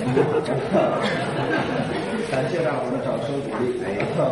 感谢大伙儿的掌声鼓励。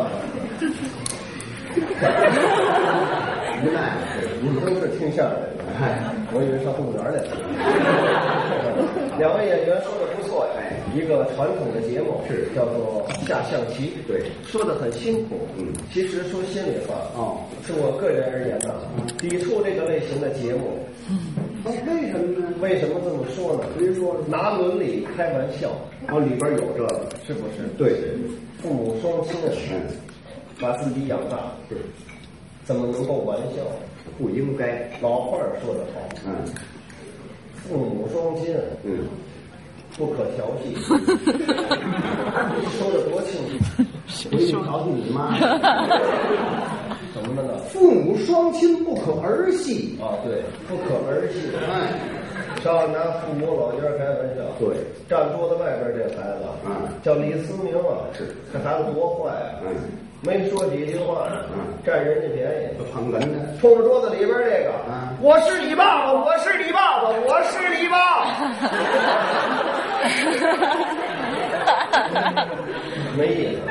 您呢？你们都是听相声的，我以为上动物园来了。两位演员说的不错，一个传统的节目是叫做下象棋，对，说的很辛苦，其实说心里话，是我个人而言呢，抵触这个类型的节目。为什么呢？为什么这么说呢？比如说拿伦理开玩笑，里边有这个，是不是？对对对，父母双亲的事，把自己养大，是，怎么能够玩笑？不应该。老话说得好，父母双亲，不可调戏。说的多清楚，不用调戏你妈。怎么了呢？父母双亲不可儿戏啊！对，不可儿戏。少拿父母老家开玩笑。对，站桌子外边这孩子，叫李思明啊，是这孩子多坏啊！没说几句话，占人家便宜，捧哏的，冲着桌子里边这个，我是你爸爸，我是你爸爸，我是你爸。没意思。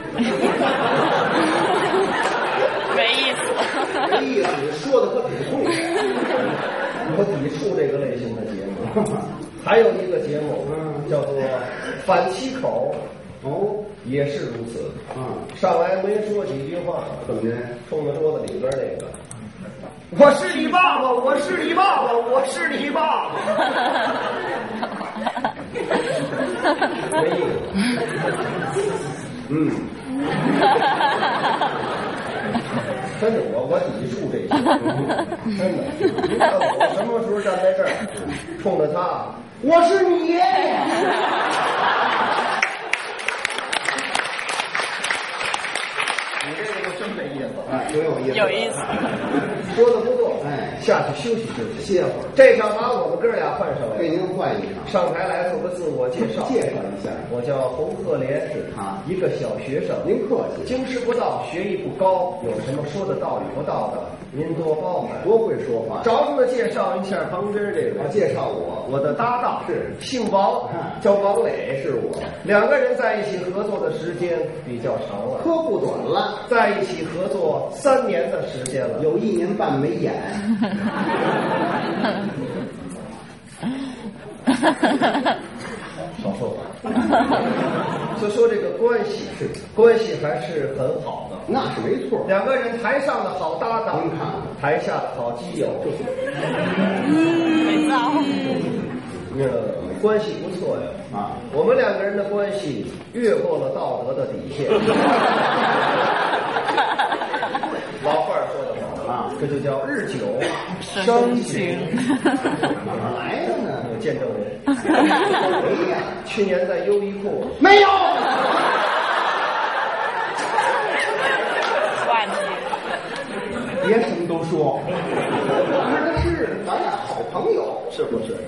没意思， 没意思，说的可挺痛。我抵触这个类型的节目。还有一个节目，叫做反七口，也是如此。上来没说几句话，怎么的？冲着桌子里边那个，我是你爸爸，我是你爸爸，我是你爸爸。没意思。真的，我抵触这个，真的。你看我什么时候站在这儿，冲着他，我是你爷爷。你这个就真没意思，有意思， 有意思。 说的不错，下去休息休息，歇会儿。这场把我们哥俩换上来，给您换一场，上台来做个自我介绍，介绍一下。我叫洪鹤莲，是他，一个小学生。您客气，经师不到，学艺不高，有什么说的道与不到的，您多包涵。多会说话。着重的介绍一下旁边这个，介绍我的搭档是姓王，叫王磊，是我。两个人在一起合作的时间比较长了，可不短了，在一起合作3年的时间了，有1年半没演。少说话。就说这个关系还是很好的，那是没错。两个人台上的好搭档，您看台下的好基友， 没造。 关系不错呀。我们两个人的关系越过了道德的底线。老话说得好这就叫日久生情。哪来的呢？有见证人。去年在优衣库没有。 换你。 别什么都说。是咱俩好朋友，是不是？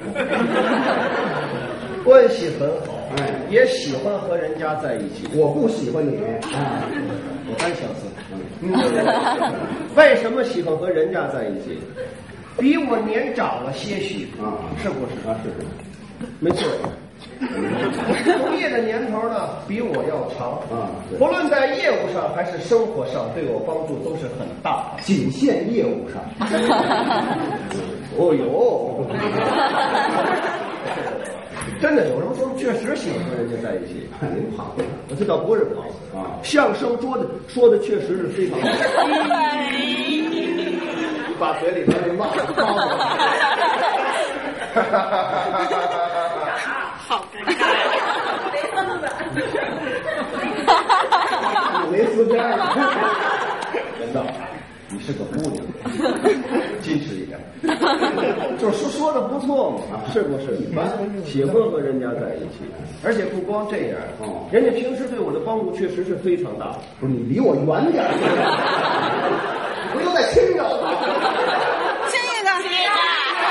关系很好，也喜欢和人家在一起。我不喜欢你，我单相思。为什么喜欢和人家在一起？比我年长了些许是不是？是，没错。从业的年头呢，比我要长不论在业务上还是生活上，对我帮助都是很大。仅限业务上。哦哟，真的有什么说确实喜欢和人家在一起。您胖，这倒不是胖相声说的确实是非常好。把嘴里边那骂好尴尬。 没丝边儿。真的，你是个姑娘，矜持一点。就是说的不错嘛，是不是？喜欢和人家在一起，而且不光这样，人家平时对我的帮助确实是非常大。不是你离我远点，不又在亲着我？ 亲一个，亲一个。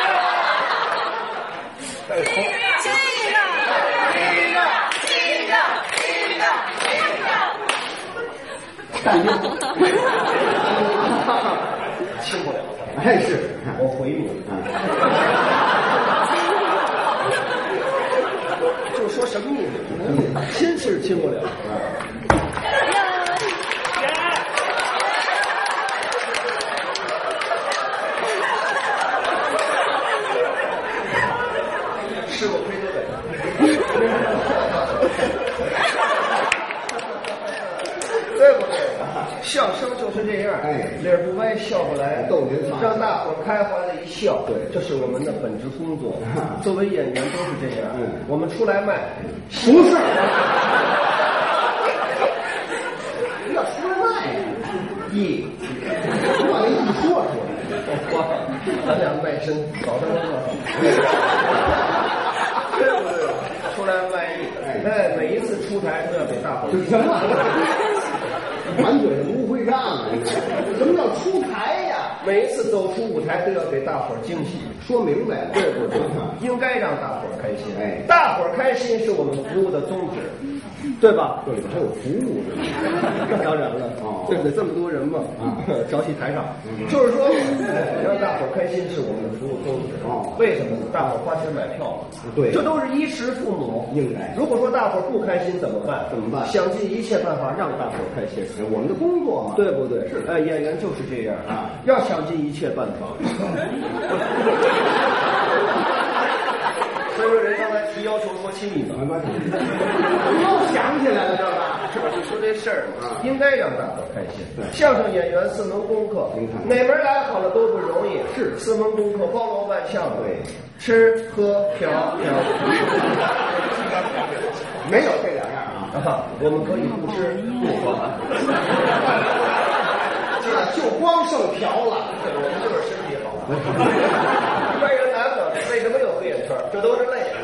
亲不了，是我回你。就说什么意思？亲是亲不了。吃过亏得的，对不对？相声就是这样，理儿不歪，笑不来，逗您唱，让大伙儿开怀的一笑。对，这是我们的本职工作。作为演员都是这样。我们出来卖，不是，要出来卖艺，把那艺说出来，咱俩卖身，早上对不对？出来卖艺，每一次出台都要给大伙儿行了。满嘴的不会账啊！什么叫出台呀？每一次走出舞台都要给大伙儿惊喜，说明白了，对不对？应该让大伙儿开心。大伙儿开心是我们服务的宗旨，对吧？这里边还有服务呢。当然了，对不对？这么多人嘛，招起台上，就是说，让大伙儿开心是我们的服务宗旨。为什么呢？大伙儿花钱买票嘛，对，这都是衣食父母应该。如果说大伙儿不开心怎么办？想尽一切办法让大伙儿开心。我们的工作嘛，对不对？是，演员就是这样啊，要想尽一切办法。所以说，人刚才提要求说亲你怎么办？又想起来了，知道吧？是吧？就说这事儿嘛，应该让大伙儿开心。相声演员4门功课，哪门来好了都不容易。是4门功课包罗万象。对，吃喝嫖嫖，没有这两样。我们可以不吃不喝，就光剩嫖了。我们就是身体好。一般人来不了，为什么有黑眼圈？这都是累。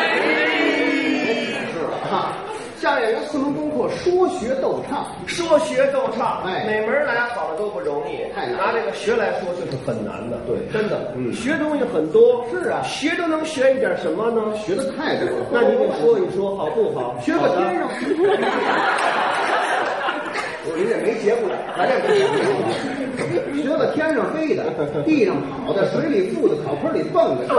是吧？相声演员4门功课：说学逗唱。说学逗唱，哪门来好了都不容易。拿这个学来说，就是很难的。对，真的。学东西很多。是啊，学都能学一点什么呢？学的太多了。那你给说一说好不好？学个天上。人家没学过来，咱这不学个天上飞的，地上跑的，水里浮的，草坑里蹦的，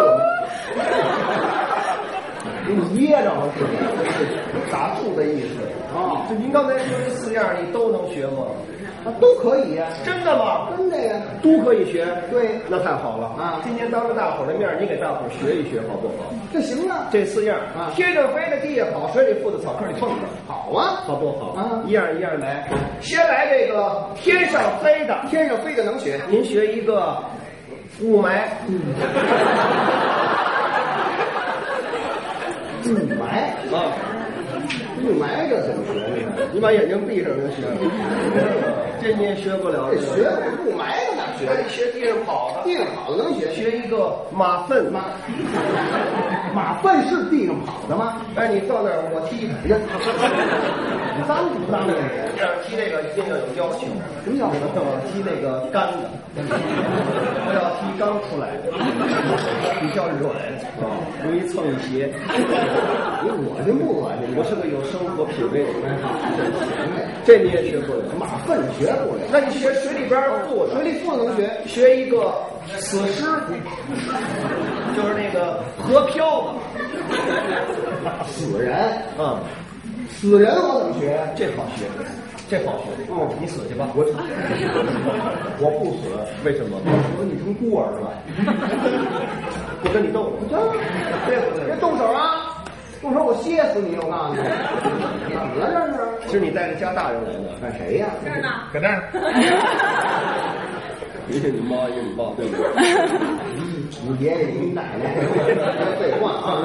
给你噎着了是吧？打住的意思啊！就您刚才说这4样，你都能学吗？都可以呀。真的吗？真的呀，都可以学。对，那太好了啊！今天当着大伙儿的面，你给大伙儿学一学好不好？这行啊，这4样啊，天上飞的，地下跑，水里浮的，草坑里蹦的，好啊，好不好啊？一样一样来，先来这个天上飞的，天上飞的能学。您学一个雾霾。雾霾啊，雾霾这怎么学呢？你把眼睛闭上就学。这你也学不了。这学雾霾的哪学？那你学地上跑的，地上跑的能学。学一个马粪。马粪是地上跑的吗？哎，你到那儿我踢他。你脏不脏的？这样踢这个一定要有要求。什么要求？踢那个干的，不要踢刚出来的，比较软啊，容易蹭一鞋。你恶心不恶心？我是个有生活品味的人。这你也学不了，马粪学不了。那你学水里边浮，水里浮能学。学一个死尸，就是那个河漂子，死人啊。死人我怎么学？这好学，这好学。你死去吧，我不死，为什么？我死你成孤儿了，不跟你斗了，对不对？别动手啊！动手我歇死你！我告诉你，怎么了这是？是你带着家大人来的？看谁呀？这儿呢，搁这儿。一个你妈，一个你爸，对不对？你爷爷，你奶奶，废话啊！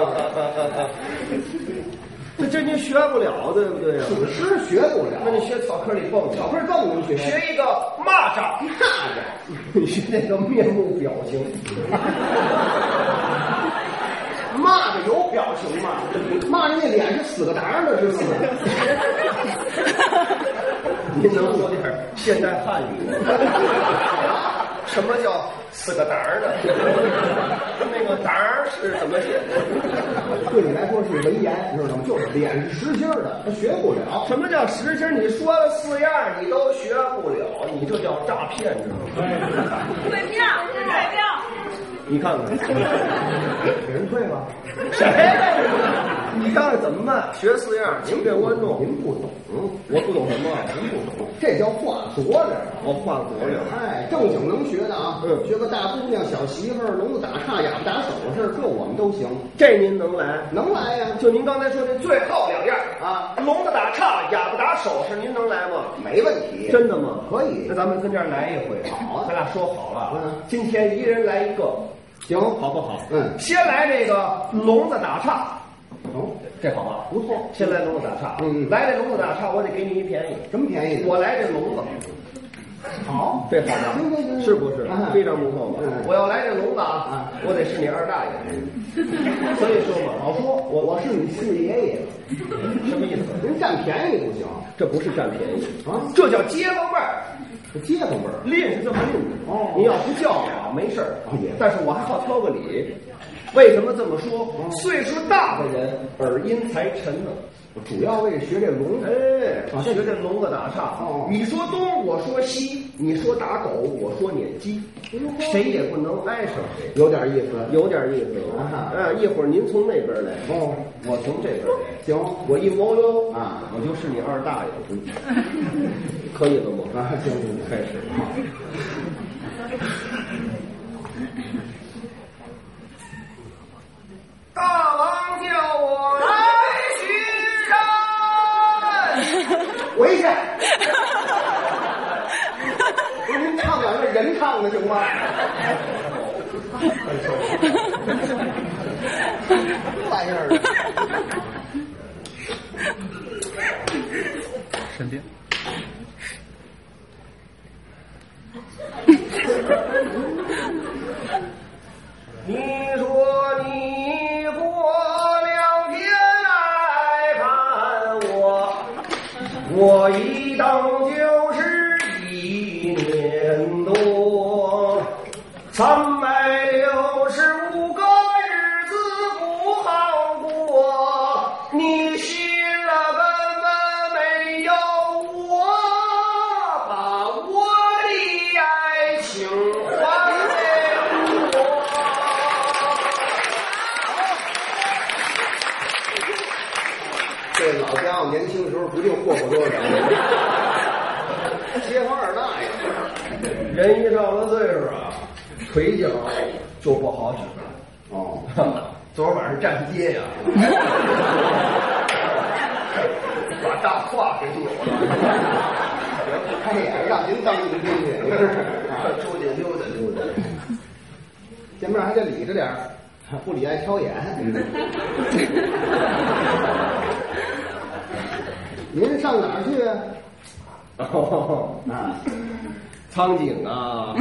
这你学不了，对不对呀？死尸学不了，那你学草坑里蹦，草坑蹦能学。学一个蚂蚱，你学那个面目表情。蚂蚱有表情吗？蚂蚱那脸是死个当的，是死的。您能说点现代汉语？什么叫死个当的？那个当是怎么写的？对你来说是文言，知道吗？就是脸是实心的，他学不了。什么叫实心？你说了4样，你都学不了，你这叫诈骗，知道吗？退票，退票。你看看，给人退了，谁？ 你看看怎么办？学4样，您给我弄。 您不懂， 我不懂什么？ 您不懂，这叫话说着。 我话说着。 哎，正经能学的啊，学个大姑娘、小媳妇儿、聋子打岔、哑巴打手势，这我们都行。 这您能来？ 能来呀！ 就您刚才说的最后2样啊， 聋子打岔、哑巴打手势，您能来吗？ 没问题。 真的吗？ 可以。 那咱们跟这儿来一回。 好啊， 咱俩说好了，今天一人来一个， 行， 好不好？先来这个聋子打岔。这好吧？ 不错。 先来聋子打岔。来这聋子打岔，我得给你一便宜。 什么便宜？ 我来这聋子。 好， 这好吧？是不是？非常不错嘛。我要来这聋子啊，我得是你二大爷。所以说嘛，好说，我是你四爷爷。什么意思？ 您占便宜不行， 这不是占便宜啊， 这叫街坊辈儿。 街坊辈儿吝是这么吝的哦。 你要不叫我没事儿，但是我还好挑个理。为什么这么说？岁数大的人耳音才沉呢。 主要为学这聋， 学这聋子打岔。你说东，我说西；你说打狗，我说撵鸡，谁也不能挨上谁。 有点意思， 有点意思。一会儿您从那边来，我从这边来。 行， 我一摸哟我就是你二大爷，可以了吗？ 行， 开始。大王叫我来巡山， 回去。不是您唱两个人唱的行吗？这玩意儿。 身边。 你说你过2天来看我，我一等就是1年多，365个日子不好过，你信了根本没有我，把我的爱情还给我。 这老家伙年轻时候不定霍霍多少人，街坊二大爷， 人一上了岁数啊，腿脚就不好使了。昨儿晚上站街呀，把大胯给扭了。 他也让您当迎宾去， 出去溜达溜达。 见面还得理着点儿，不理爱挑眼。您上哪儿去？ 苍井啊！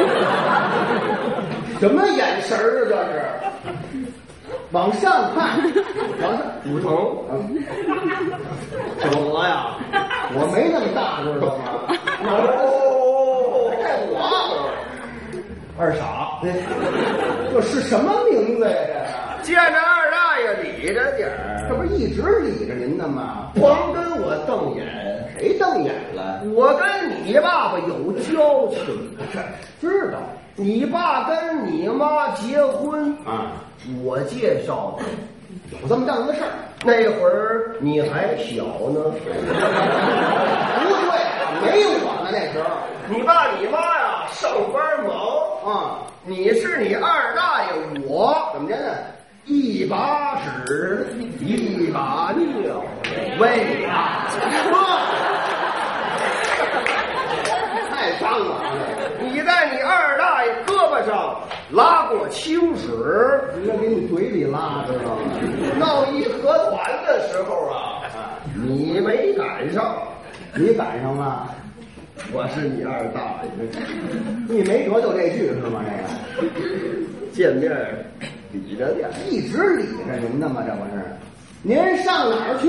什么眼神儿啊？这是往上看，往上不成，怎么了呀？ 我没那么大，知道吗？这我二傻， 这是什么名字呀？ 见着二大爷理着点儿， 这不是一直理着您的吗？ 甭跟我瞪眼， 谁瞪眼了？ 我跟你爸爸有交情， 知道。 你爸跟你妈结婚啊， 我介绍的， 有这么档子事儿。 那会儿你还小呢， 不对，没我呢那时候。 你爸你妈呀上班忙啊， 你是你二大爷，我怎么着呢？ 一把屎一把尿喂呀， 太脏了！ 你在你二大爷胳膊上拉过清屎， 应该给你嘴里拉，知道吗？ 闹义和团的时候啊，你没赶上， 你赶上了。 我是你二大爷， 你没辙就这句是吗？这个见面理着点， 一直理着您的吗？这不是？您上哪儿去？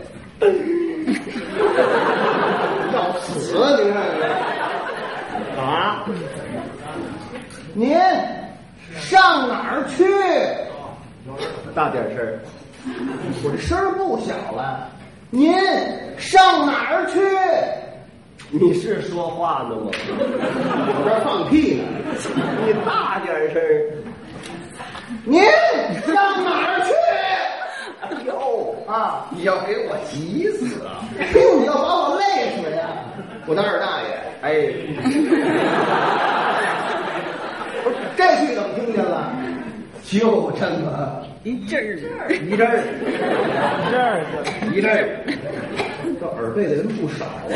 要死！您看看啊！您上哪儿去？ 大点声， 我这声儿不小了。您上哪儿去？ 你是说话呢吗？ 我这儿放屁呢。 你大点声。 您上哪儿去？ 哎呦， 啊！ 你要给我急死啊！ 你要把我累死呀！我当二大爷，哎，不是这句怎么听见了？ 就这么一阵儿， 这耳背的人不少啊，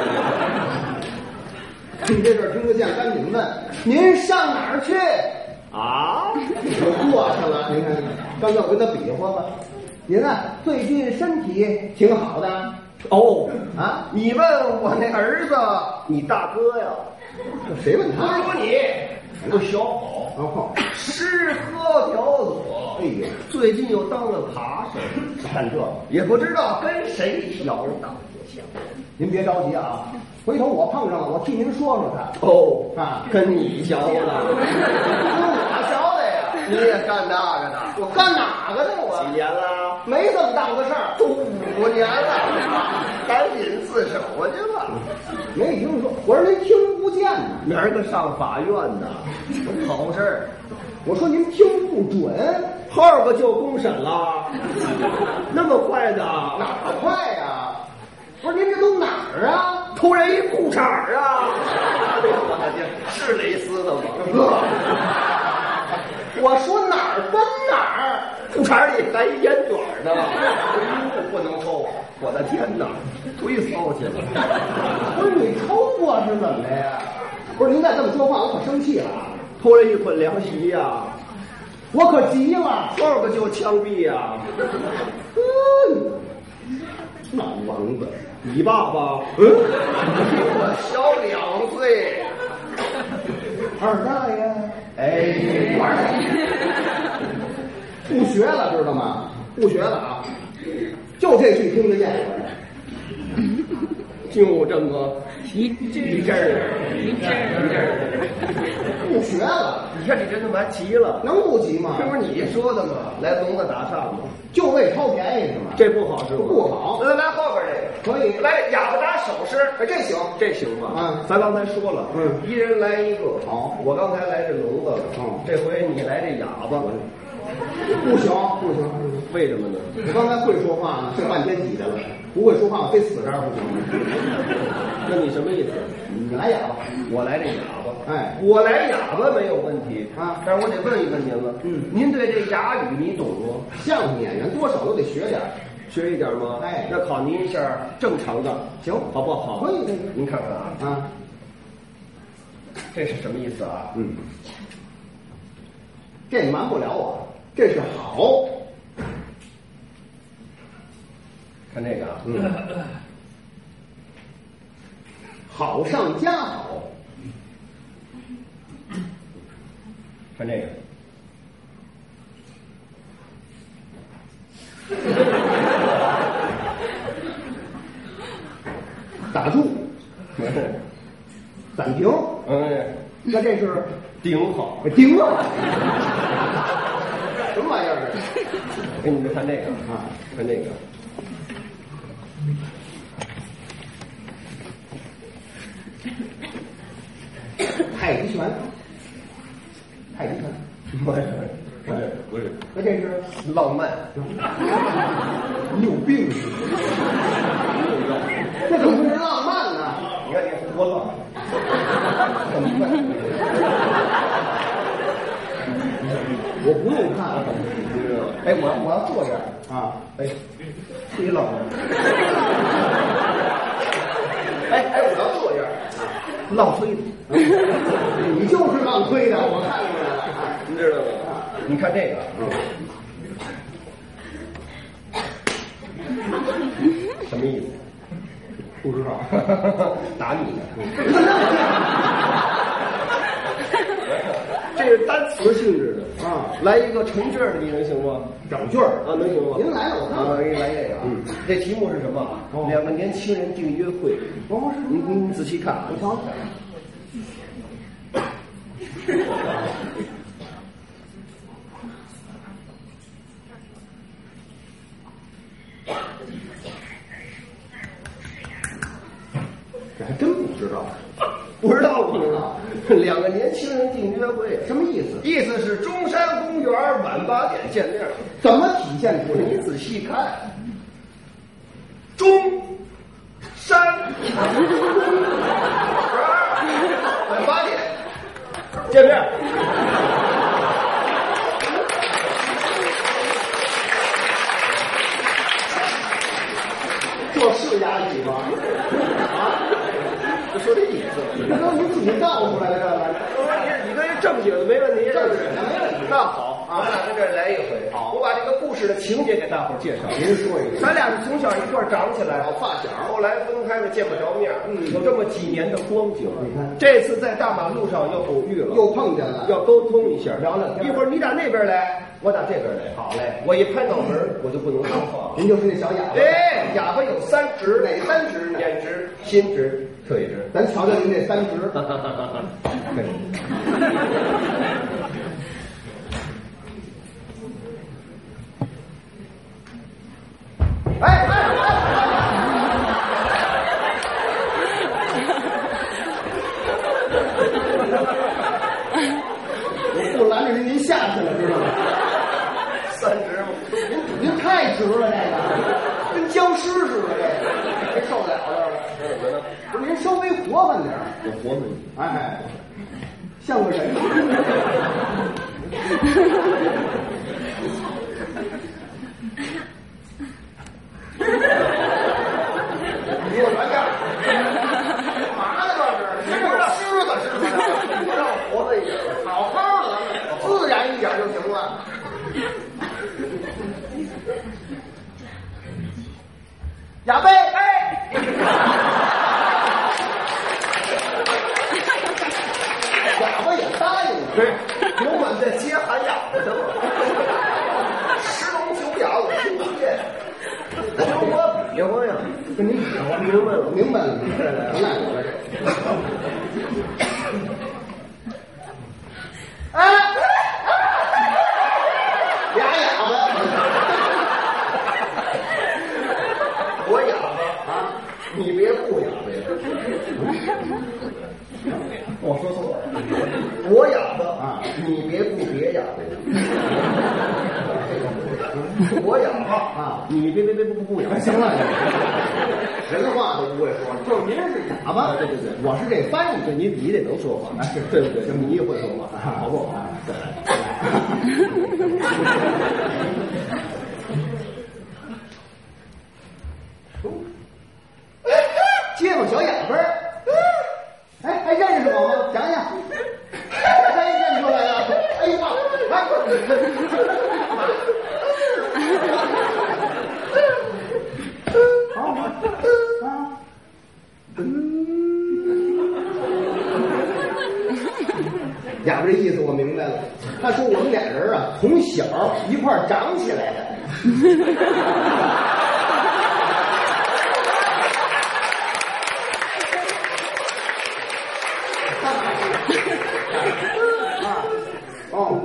这听这事儿听得见，赶紧问您上哪儿去啊？我过去了，您看，刚才我跟他比划吧。您啊，最近身体挺好的哦啊？ 你问我那儿子，你大哥呀？ 谁问他？ 不如你，我小宝， 哦， 吃喝嫖赌， 哎呦， 最近又当了扒手， 看这个， 也不知道跟谁小打过枪。 您别着急啊，回头我碰上了，我替您说说他。 哦啊， 跟你学的，跟我学的呀？你也干那个的？ 我干哪个的我？ 几年了？ 没这么当的事儿， 都5年了，赶紧自首去吧。 没听说，我说您听不见呢。 明儿个上法院呢，好事儿。 我说您听不准， 后个就公审了，那么快的？ 哪快呀？不是您这都哪儿啊？ 突然一裤衩儿啊！我的天，是蕾丝的吗？ 我说哪儿跟哪儿？ 裤衩里还一烟卷呢，不能抽！我的天哪，忒骚气了！ 不是你抽我是怎么的呀？不是您再这么说话，我可生气了。 偷了一捆凉席呀， 我可急了， 后个就枪毙呀！ 老王子， 你爸爸，比我小2岁。 二大爷， 哎， 二大爷，不学了知道吗？不学了啊！就这句听得见。 就这么一阵儿， 不学了。 你看你这他妈急了， 能不急吗？ 这不是你说的吗？来聋子打岔吗？ 就为掏便宜是吗？ 这不好是吗？ 不好。 来后边这个可以， 来哑巴打手势， 这行， 这行吧？ 嗯， 咱刚才说了，一人来一个。 好， 我刚才来这聋子了，这回你来这哑巴。 不行，不行， 为什么呢？ 我刚才会说话呢，这半天挤的了，不会说话我非死这儿不行。 那你什么意思？ 你来哑巴， 我来这哑巴。 哎， 我来哑巴没有问题啊， 但是我得问一问您了。您对这哑语你懂吗？ 相声演员多少都得学点， 学一点吗？ 哎， 那考您一下正常的， 行， 好不好？ 可以， 您看看啊， 啊， 这是什么意思啊？ 这瞒不了我，这是好。 看这个啊， 好上加好。 看这个， 打住，暂停。那这是顶好， 顶了。什么玩意儿？ 给你们看这个啊，看这个。 太极拳，太极拳， 不是， 那这是浪漫， 你有病是吗？这怎么会是浪漫呢？ 你看你多浪， 我不用看， 哎，我要坐这儿啊， 哎，忒浪漫，哎，我要坐这儿，浪推的。 你就是浪推的，我看出来了， 你知道吗？你看这个，什么意思？ 不知道， 打你呢。这是单词性质的啊，来一个成句的，你能行吗？ 整句儿啊，能行吗？ 您来了，我看看。 给你来这个。这题目是什么？两个年轻人订约会。 哦，是你仔细看啊， 你瞧。这还真不知道， 不知道。两个年轻人订约会， 什么意思？ 意思是中山公园晚8点见面。 怎么体现出来？ 你仔细看， 中山晚8点见面。 这是押语吗？啊， 就说这意思。 这都你自己造出来的这个。 你跟人正经的没问题， 正经的没问题。 那好啊，咱俩在这儿来一回。好，我把这个故事的情节给大伙儿介绍。 您说一个。 咱俩是从小一块儿长起来， 发小， 后来分开了，见不着面。有这么几年的光景。 你看， 这次在大马路上又偶遇了， 又碰见了， 要沟通一下， 聊聊天。 一会儿你打那边来，我打这边来。好嘞，我一拍脑门，我就不能说话。 您就是那小哑巴。 哎，哑巴有3值， 哪3值呢？ 眼值、心值、腿值。 咱瞧瞧您这3值。哎！我不拦着您下去了，知道吗 ？3值吗？ 您太直了，这个跟僵尸似的，这个受不了了。 怎么了？ 不是您稍微活泛点儿， 我活泛。 哎，像个人。离我远点儿！干嘛呢？这是？你不是狮子是吗？你让我活泛一点，好好的，自然一点就行了。哑巴，哎！哑巴也答应了。 对，有管在街喊哑巴的吗？10聋9哑，我听不见。我比划呀，跟你比划，明白了， 明白了，赖我了这。哎，俩哑巴， 我哑巴啊，你别不哑巴呀。我说错了，我哑巴啊，你别哑巴呀。我哑巴啊，你别不哑巴。 行了，人话都不会说，就是您是哑巴，对，我是这翻译， 对你得能说话，对不对？你也会说话，好不好？再来，街坊小哑巴，哎，还认识我吗？讲讲，还认出来了？哎呦妈！好啊，哑巴这意思我明白了，他说我们俩人啊，从小一块儿长起来的。哦。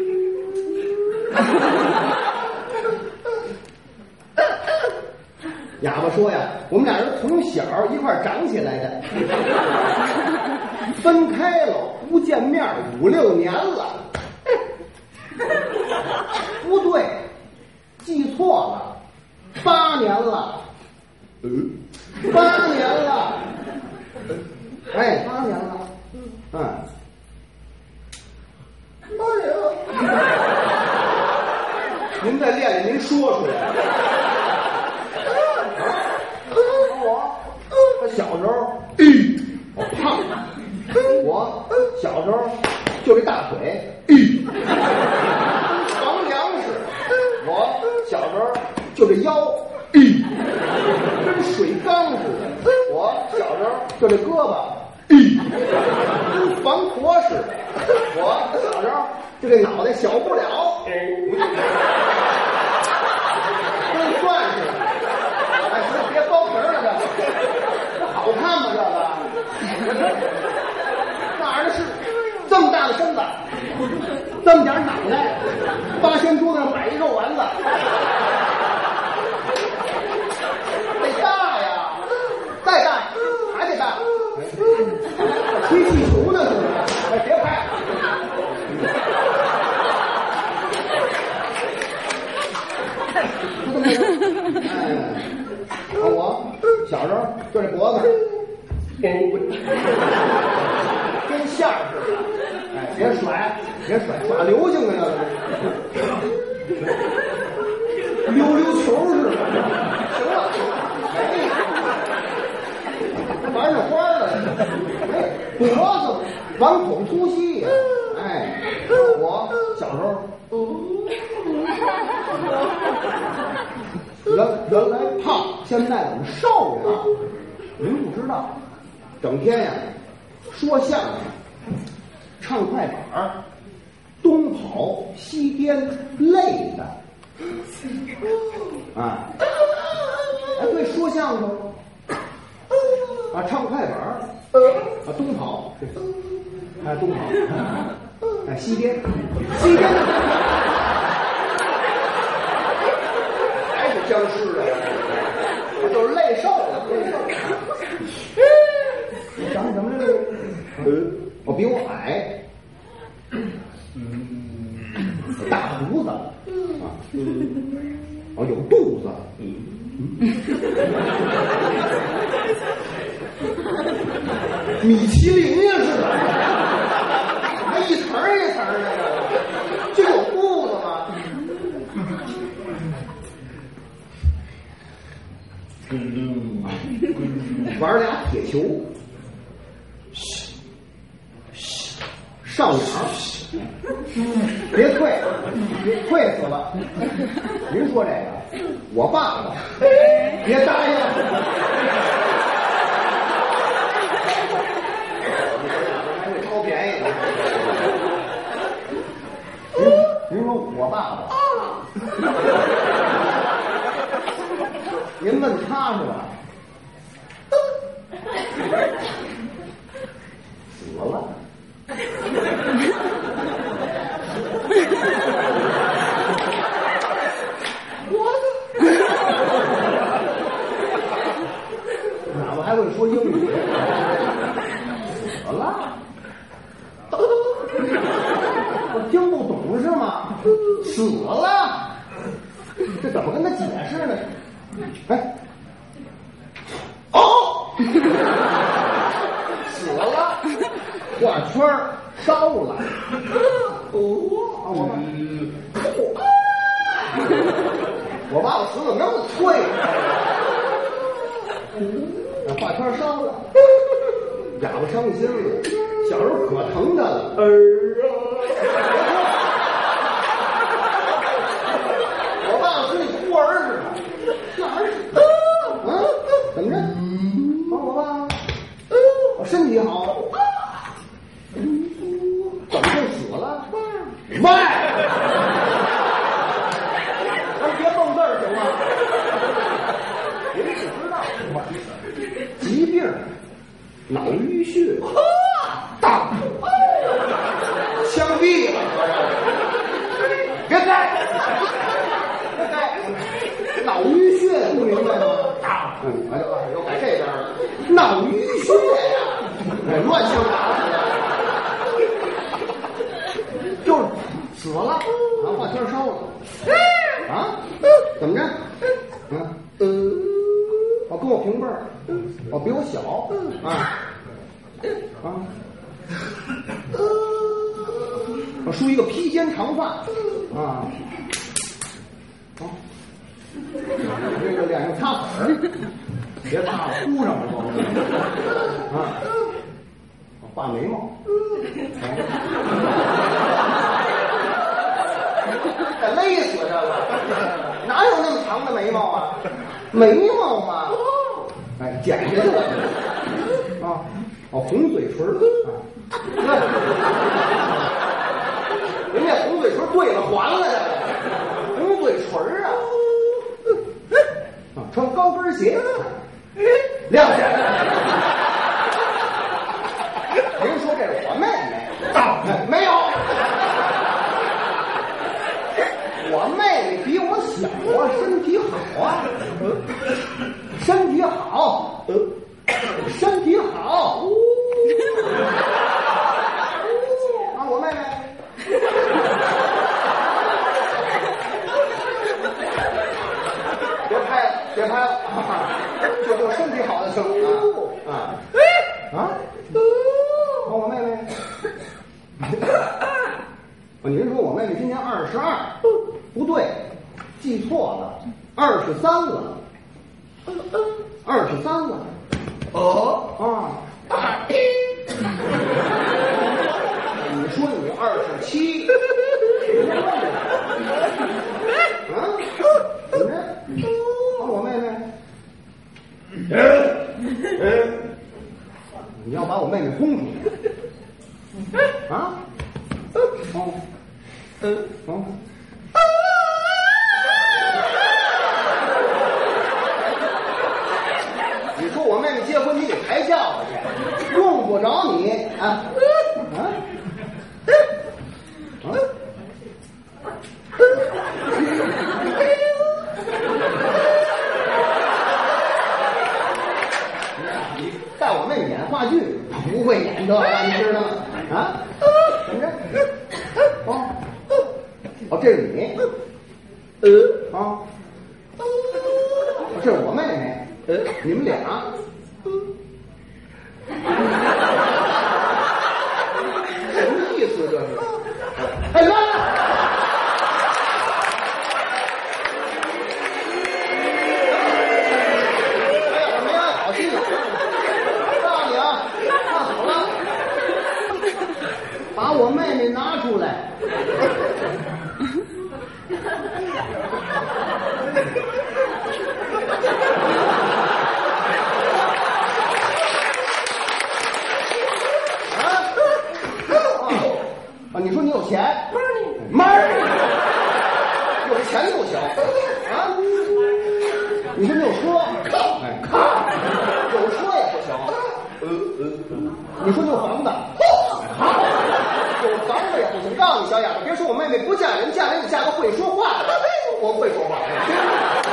哑巴说呀，我们俩人从小一块儿长起来的，分开了不见面5、6年了。不对，记错了，8年了。8年了。哎，8年了。8年了。您再练练，您说出来。我小时候，我胖，我小时候就这大腿，扛粮食，我小时候就这腰，跟水缸似的，我小时候就这胳膊，跟防婆似的，我小时候就这脑袋小不了，跟钻似的。哎，别包皮了，这好看吗？这个那玩意儿是这么大的身子，这么点脑袋，八仙桌子上摆一肉丸子，得大呀，再大还得大，吹气球呢是不是？哎，别拍。我甩，别耍流星的那个，溜球似的。行了，玩着花了，脖子碗口粗细呀。哎，我小时候。原来胖，现在怎么瘦了？您不知道，整天呀说相声，唱快板，东跑西颠，累的。啊，哎对，说相声啊，唱快板啊，东跑，哎东跑，哎西颠。僵尸的，我就是累瘦了，长什么来着？我比我矮，大胡子啊，哦有肚子，米其林呀是吧？还一层一层的，就有肚子吗？玩俩铁球，上眼，别退，退死了。您说这个，我爸爸，别答应。还会超便宜的。您说我爸爸，您问他是吧？死了。哪怕还会说英语。死了。我听不懂是吗？死了。这怎么跟他解释呢？哎。哦。死了，画圈烧了。我爸爸死怎么那么脆？画圈烧了，哑巴伤心了。小时候可疼他了。我爸爸跟你哭儿似的。哪儿？怎么着？我爸爸。我身体好，怎么就死了？喂，咱别蹦字儿行吗？您只知道疾病、脑淤血、大枪毙了，别猜，脑淤血不明白吗？又改这边了，脑淤血呀，乱枪打死的，就是死了，然后画圈烧了，啊，怎么着？我跟我平辈儿，我比我小，我梳一个披肩长发，这个脸上擦粉，别擦了，糊上了我画眉毛，累死这了，哪有那么长的眉毛啊？眉毛嘛，哎，剪下去了红嘴唇人家红嘴唇对了还了这红嘴唇穿高跟鞋亮起来了。您说这是我妹妹？没有，我妹妹比我小身体好身体好，身体好我妹妹。别拍了，就身体好的行您说我妹妹今年22，不对，记错了，23了，23了。哦啊！你说你27，啊？怎么着？我妹妹？你要把我妹妹轰出去啊？你说我妹妹结婚你得抬轿子去，用不着你啊你带我妹妹演话剧，不会演这个，你知道吗？啊？怎么着？这是你，这是我妹妹，你们俩，什么意思这是？哎呀！我没安好心眼，我告诉你啊，看好了，把我妹妹拿出来。你说你有钱，门儿，有钱就行啊！你说你有车，看，有车也不行。你说你有房子，有房子也不行。告诉你小丫头，别说我妹妹不嫁人，嫁人你嫁个会说话的，我会说话。